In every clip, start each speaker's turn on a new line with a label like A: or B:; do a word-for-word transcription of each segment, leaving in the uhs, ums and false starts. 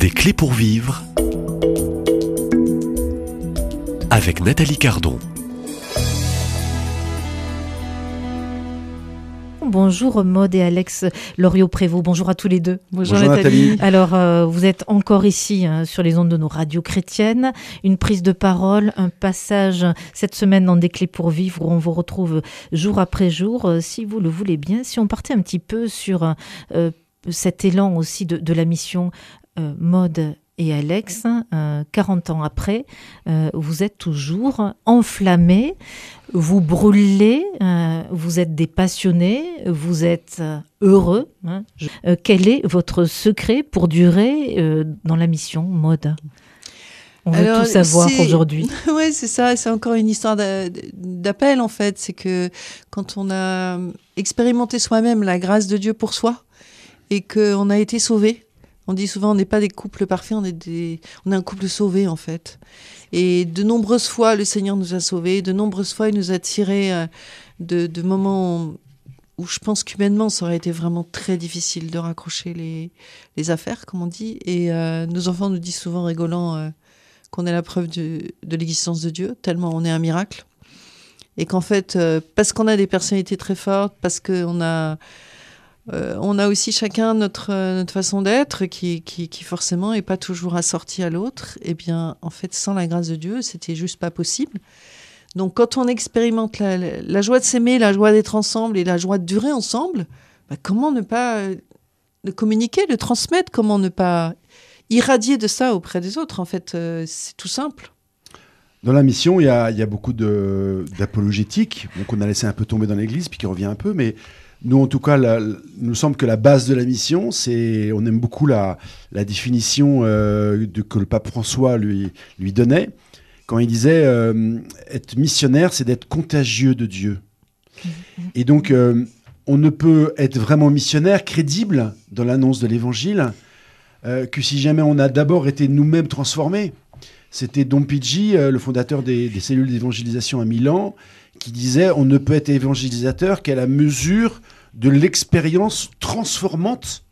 A: Des clés pour vivre avec Nathalie Cardon.
B: Bonjour Maude et Alex Loriot-Prévost, bonjour à tous les deux.
C: Bonjour, bonjour Nathalie. Nathalie.
B: Alors euh, vous êtes encore ici hein, sur les ondes de nos radios chrétiennes, une prise de parole, un passage cette semaine dans Des clés pour vivre où on vous retrouve jour après jour, euh, si vous le voulez bien. Si on partait un petit peu sur euh, cet élan aussi de, de la mission euh, Maude et Alex, euh, quarante ans après, euh, vous êtes toujours enflammés, vous brûlez, euh, vous êtes des passionnés, vous êtes euh, heureux. Hein. Euh, quel est votre secret pour durer euh, dans la mission, Maude ? On veut Alors, tout savoir aujourd'hui.
C: Oui, c'est ça. C'est encore une histoire d'appel, en fait. C'est que quand on a expérimenté soi-même la grâce de Dieu pour soi et qu'on a été sauvé, on dit souvent, on n'est pas des couples parfaits, on est, des... on est un couple sauvé, en fait. Et de nombreuses fois, le Seigneur nous a sauvés. De nombreuses fois, il nous a tirés de, de moments où je pense qu'humainement, ça aurait été vraiment très difficile de raccrocher les, les affaires, comme on dit. Et euh, nos enfants nous disent souvent, rigolant, euh, qu'on est la preuve de, de l'existence de Dieu, tellement on est un miracle. Et qu'en fait, euh, parce qu'on a des personnalités très fortes, parce qu'on a... Euh, on a aussi chacun notre, euh, notre façon d'être qui, qui, qui forcément n'est pas toujours assortie à l'autre. Et bien, en fait, sans la grâce de Dieu, c'était juste pas possible. Donc, quand on expérimente la, la, la joie de s'aimer, la joie d'être ensemble et la joie de durer ensemble, bah, comment ne pas euh, le communiquer, le transmettre, comment ne pas irradier de ça auprès des autres. En fait, euh, c'est tout simple.
D: Dans la mission, il y a, il y a beaucoup de, d'apologétique, donc on a laissé un peu tomber dans l'église, puis qui revient un peu, mais... Nous, en tout cas, la, il nous semble que la base de la mission, c'est, on aime beaucoup la, la définition euh, de, que le pape François lui, lui donnait, quand il disait euh, être missionnaire, c'est d'être contagieux de Dieu. Et donc, euh, on ne peut être vraiment missionnaire, crédible dans l'annonce de l'Évangile, euh, que si jamais on a d'abord été nous-mêmes transformés. C'était Don Pigi, euh, le fondateur des, des cellules d'évangélisation à Milan, qui disait on ne peut être évangélisateur qu'à la mesure de l'expérience transformante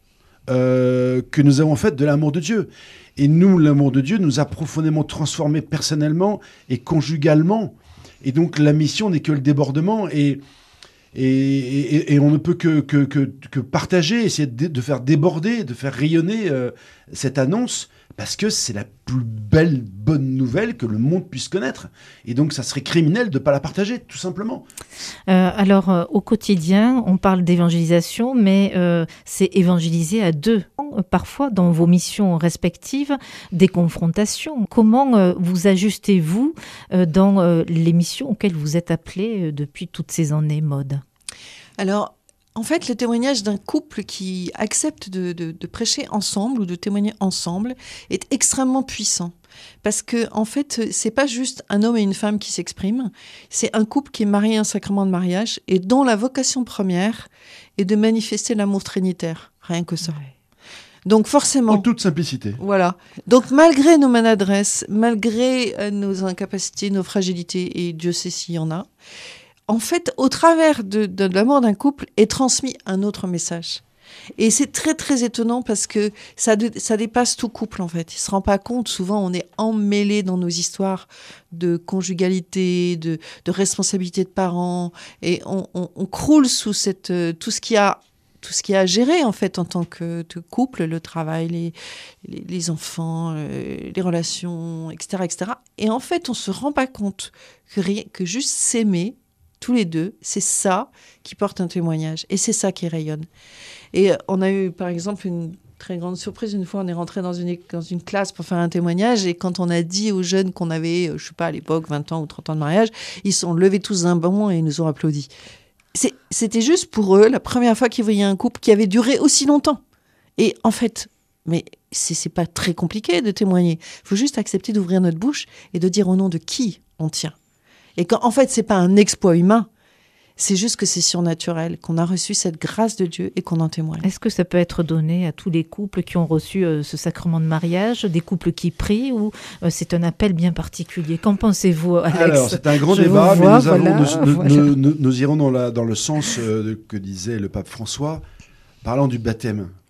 D: euh, que nous avons faite de l'amour de Dieu. Et nous, l'amour de Dieu nous a profondément transformés personnellement et conjugalement. Et donc la mission n'est que le débordement et, et, et, et on ne peut que, que, que, que partager, essayer de, de faire déborder, de faire rayonner euh, cette annonce, parce que c'est la plus belle bonne nouvelle que le monde puisse connaître. Et donc, ça serait criminel de ne pas la partager, tout simplement.
B: Euh, alors, euh, au quotidien, on parle d'évangélisation, mais euh, c'est évangéliser à deux. Parfois, dans vos missions respectives, des confrontations. Comment euh, vous ajustez-vous euh, dans euh, les missions auxquelles vous êtes appelés euh, depuis toutes ces années, Maude ?
C: Alors, en fait, le témoignage d'un couple qui accepte de, de, de prêcher ensemble ou de témoigner ensemble est extrêmement puissant. Parce que, en fait, c'est pas juste un homme et une femme qui s'expriment, c'est un couple qui est marié à un sacrement de mariage et dont la vocation première est de manifester l'amour trinitaire. Rien que ça. Ouais. Donc forcément...
D: En toute simplicité.
C: Voilà. Donc malgré nos maladresses, malgré euh, nos incapacités, nos fragilités, et Dieu sait s'il y en a, en fait, au travers de, de, de l'amour d'un couple est transmis un autre message. Et c'est très, très étonnant parce que ça, de, ça dépasse tout couple, en fait. Il ne se rend pas compte. Souvent, on est emmêlés dans nos histoires de conjugalité, de, de responsabilité de parents. Et on, on, on croule sous cette, tout ce qu'il y a, tout ce qu'il y a à gérer, en fait, en tant que, que couple, le travail, les, les, les enfants, euh, les relations, et cetera, et cetera. Et en fait, on ne se rend pas compte que, rien, que juste s'aimer, tous les deux, c'est ça qui porte un témoignage. Et c'est ça qui rayonne. Et on a eu, par exemple, une très grande surprise. Une fois, on est rentré dans une, dans une classe pour faire un témoignage. Et quand on a dit aux jeunes qu'on avait, je ne sais pas, à l'époque, vingt ans ou trente ans de mariage, ils se sont levés tous d'un bond et ils nous ont applaudi. C'est, c'était juste pour eux la première fois qu'ils voyaient un couple qui avait duré aussi longtemps. Et en fait, mais c'est, c'est pas très compliqué de témoigner. Il faut juste accepter d'ouvrir notre bouche et de dire au nom de qui on tient. Et qu'en fait, c'est pas un exploit humain, c'est juste que c'est surnaturel, qu'on a reçu cette grâce de Dieu et qu'on en témoigne.
B: Est-ce que ça peut être donné à tous les couples qui ont reçu euh, ce sacrement de mariage, des couples qui prient, ou euh, c'est un appel bien particulier ? Qu'en pensez-vous, Alex ?
D: Alors, c'est un grand
B: Je
D: débat, mais
B: vois,
D: nous, allons,
B: voilà,
D: nous, nous,
B: voilà.
D: nous, nous, nous irons dans, la, dans le sens euh, que disait le pape François, parlant du baptême.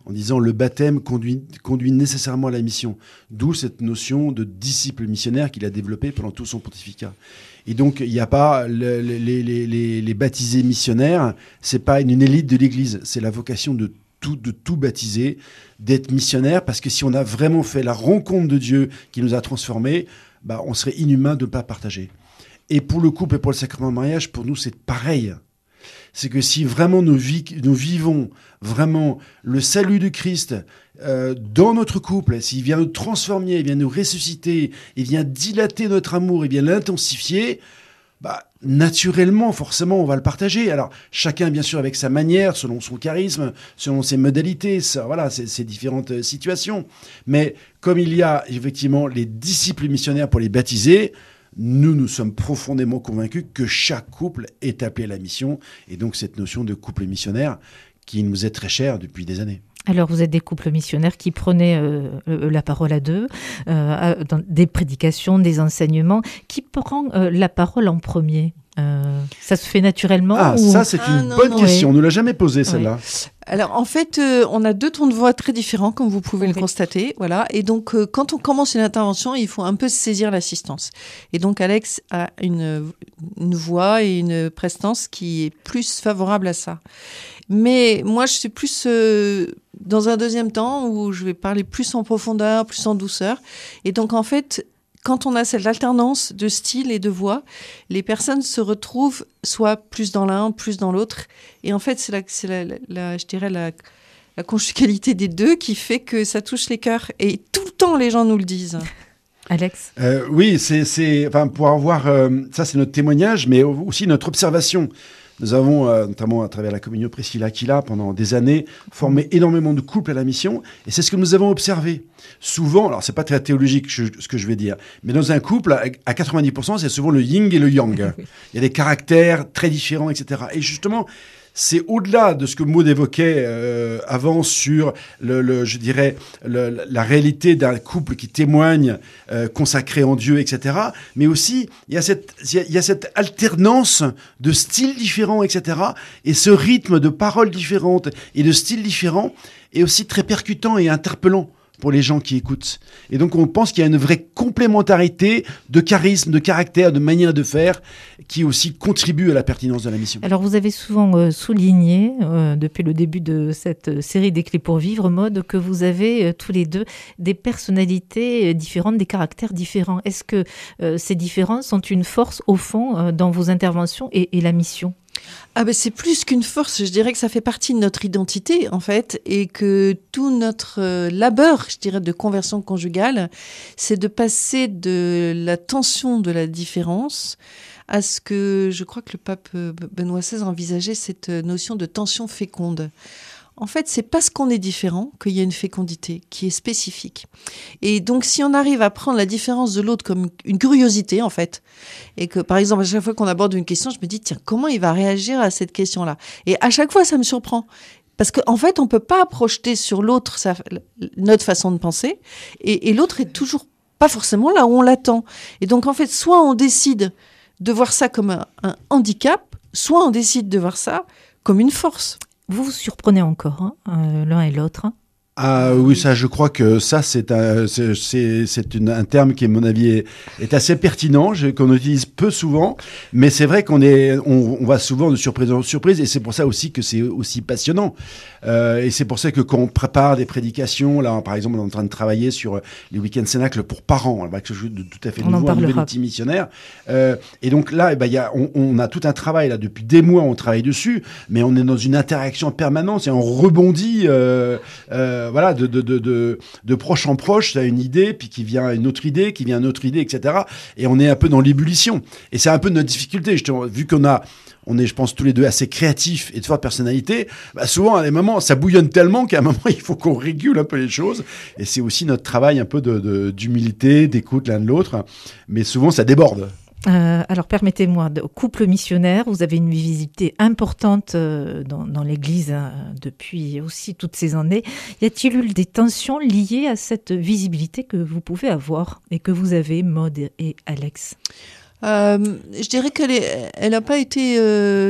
D: en disant le baptême conduit, conduit nécessairement à la mission. D'où cette notion de disciple missionnaire qu'il a développée pendant tout son pontificat. Et donc, il n'y a pas le, les, les, les, les baptisés missionnaires, c'est pas une, une élite de l'Église, c'est la vocation de tout, de tout baptiser, d'être missionnaire, parce que si on a vraiment fait la rencontre de Dieu qui nous a transformés, bah, on serait inhumain de ne pas partager. Et pour le couple et pour le sacrement de mariage, pour nous, c'est pareil. C'est que si vraiment nous, vi- nous vivons vraiment le salut du Christ euh, dans notre couple, s'il vient nous transformer, il vient nous ressusciter, il vient dilater notre amour, il vient l'intensifier, bah, naturellement, forcément, on va le partager. Alors, chacun, bien sûr, avec sa manière, selon son charisme, selon ses modalités, ça, voilà, c'est, c'est différentes euh, situations. Mais comme il y a effectivement les disciples missionnaires pour les baptiser, nous, nous sommes profondément convaincus que chaque couple est appelé à la mission. Et donc, cette notion de couple missionnaire qui nous est très chère depuis des années.
B: Alors, vous êtes des couples missionnaires qui prenaient euh, la parole à deux, euh, dans des prédications, des enseignements. Qui prend euh, la parole en premier ? euh, Ça se fait naturellement
D: Ah,
B: ou...
D: ça, c'est
C: Ah,
D: une
C: non,
D: bonne
C: non.
D: question.
B: Oui.
D: On ne l'a jamais posée, celle-là.
C: Alors en fait, euh, on a deux tons de voix très différents, comme vous pouvez
B: Oui.
C: le constater, voilà. Et donc, euh, quand on commence une intervention, il faut un peu saisir l'assistance. Et donc, Alex a une une voix et une prestance qui est plus favorable à ça. Mais moi, je suis plus euh, dans un deuxième temps où je vais parler plus en profondeur, plus en douceur. Et donc, en fait, quand on a cette alternance de style et de voix, les personnes se retrouvent soit plus dans l'un, plus dans l'autre. Et en fait, c'est, la, c'est la, la, la, je dirais la, la conjugalité des deux qui fait que ça touche les cœurs. Et tout le temps, les gens nous le disent.
B: Alex ?
D: Euh, oui, c'est, c'est, enfin, pour avoir, euh, ça c'est notre témoignage, mais aussi notre observation. Nous avons, euh, notamment à travers la communion Priscilla Aquila, pendant des années, formé énormément de couples à la mission, et c'est ce que nous avons observé. Souvent, alors c'est pas très théologique je, ce que je vais dire, mais dans un couple, à, à quatre-vingt-dix pour cent, c'est souvent le yin et le yang. Il y a des caractères très différents, et cetera. Et justement, c'est au-delà de ce que Maud évoquait euh, avant sur, le, le, je dirais, le, la réalité d'un couple qui témoigne, euh, consacré en Dieu, et cetera. Mais aussi, il y a cette, il y a cette alternance de styles différents, et cetera. Et ce rythme de paroles différentes et de styles différents est aussi très percutant et interpellant pour les gens qui écoutent. Et donc, on pense qu'il y a une vraie complémentarité de charisme, de caractère, de manière de faire, qui aussi contribue à la pertinence de la mission.
B: Alors, vous avez souvent euh, souligné, euh, depuis le début de cette série des Clés pour vivre, Maud, que vous avez euh, tous les deux des personnalités différentes, des caractères différents. Est-ce que euh, ces différences sont une force, au fond, euh, dans vos interventions et, et la mission ?
C: Ah ben c'est plus qu'une force, je dirais que ça fait partie de notre identité en fait, et que tout notre euh, labeur, je dirais, de conversion conjugale, c'est de passer de la tension de la différence à ce que je crois que le pape Benoît seize envisageait, cette notion de tension féconde. En fait, c'est parce qu'on est différent qu'il y a une fécondité qui est spécifique. Et donc, si on arrive à prendre la différence de l'autre comme une curiosité, en fait, et que, par exemple, à chaque fois qu'on aborde une question, je me dis, tiens, comment il va réagir à cette question-là ? Et à chaque fois, ça me surprend. Parce qu'en en fait, on ne peut pas projeter sur l'autre sa, notre façon de penser, et, et l'autre est toujours pas forcément là où on l'attend. Et donc, en fait, soit on décide de voir ça comme un, un handicap, soit on décide de voir ça comme une force.
B: Vous vous surprenez encore, hein, euh, l'un et l'autre. Hein.
D: Ah oui, ça, je crois que ça, c'est un, c'est, c'est, c'est une, un terme qui, à mon avis, est, est assez pertinent, je, qu'on utilise peu souvent, mais c'est vrai qu'on est, on, on va souvent de surprise en surprise, et c'est pour ça aussi que c'est aussi passionnant. Euh, et c'est pour ça que quand on prépare des prédications, là, par exemple, on est en train de travailler sur les week-ends cénacles pour parents, avec quelque chose de tout à fait
B: On
D: nouveau, un nouvel outil missionnaire. Euh, et donc là, eh ben, y a, on, on a tout un travail là depuis des mois, on travaille dessus, mais on est dans une interaction permanente et on rebondit. Euh, euh, Voilà, de, de, de, de, de proche en proche, tu as une idée, puis qui vient une autre idée, qui vient une autre idée, et cetera. Et on est un peu dans l'ébullition. Et c'est un peu notre difficulté. Justement, vu qu'on a, on est, je pense, tous les deux assez créatifs et de forte personnalité, bah souvent, à des moments, ça bouillonne tellement qu'à un moment, il faut qu'on régule un peu les choses. Et c'est aussi notre travail un peu de, de, d'humilité, d'écoute l'un de l'autre. Mais souvent, ça déborde.
B: Euh, alors permettez-moi, de, couple missionnaire, vous avez une visibilité importante euh, dans, dans l'Église hein, depuis aussi toutes ces années. Y a-t-il eu des tensions liées à cette visibilité que vous pouvez avoir et que vous avez, Maud et Alex ?
C: euh, Je dirais qu'elle n'a pas été euh,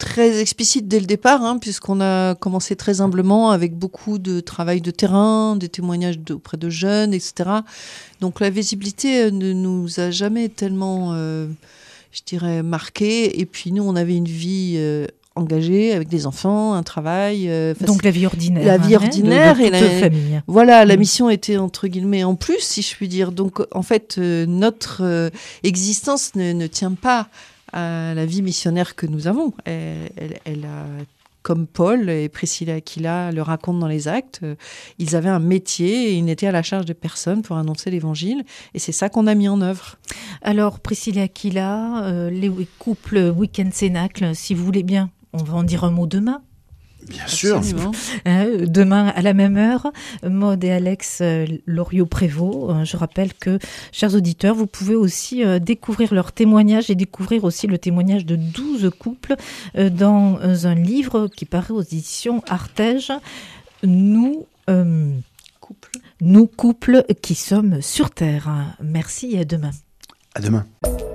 C: très explicite dès le départ, hein, puisqu'on a commencé très humblement avec beaucoup de travail de terrain, des témoignages de, auprès de jeunes, et cetera. Donc la visibilité ne nous a jamais tellement, euh, je dirais, marqué. Et puis nous, on avait une vie euh, engagée avec des enfants, un travail. Euh,
B: Donc la vie ordinaire.
C: La vie ordinaire
B: hein, de, de
C: et
B: toute
C: la
B: famille.
C: Voilà, la
B: Mm.
C: mission était entre guillemets en plus, si je puis dire. Donc en fait, euh, notre euh, existence ne, ne tient pas à la vie missionnaire que nous avons. Elle, elle, elle a, comme Paul et Priscilla Aquila le racontent dans les Actes, euh, ils avaient un métier et ils n'étaient à la charge de personne pour annoncer l'Évangile. Et c'est ça qu'on a mis en œuvre.
B: Alors, Priscilla Aquila, euh, les wi- couples Week-end Cénacle, si vous voulez bien, on va en dire un mot demain.
D: Bien sûr.
C: Absolument.
B: Hein, demain à la même heure, Maud et Alex euh, Loriot-Prévost. Euh, je rappelle que, chers auditeurs, vous pouvez aussi euh, découvrir leurs témoignages et découvrir aussi le témoignage de douze couples euh, dans euh, un livre qui paraît aux éditions Artege. Nous, euh,
C: Couple.
B: nous couples qui sommes sur Terre. Merci et à demain.
D: À demain.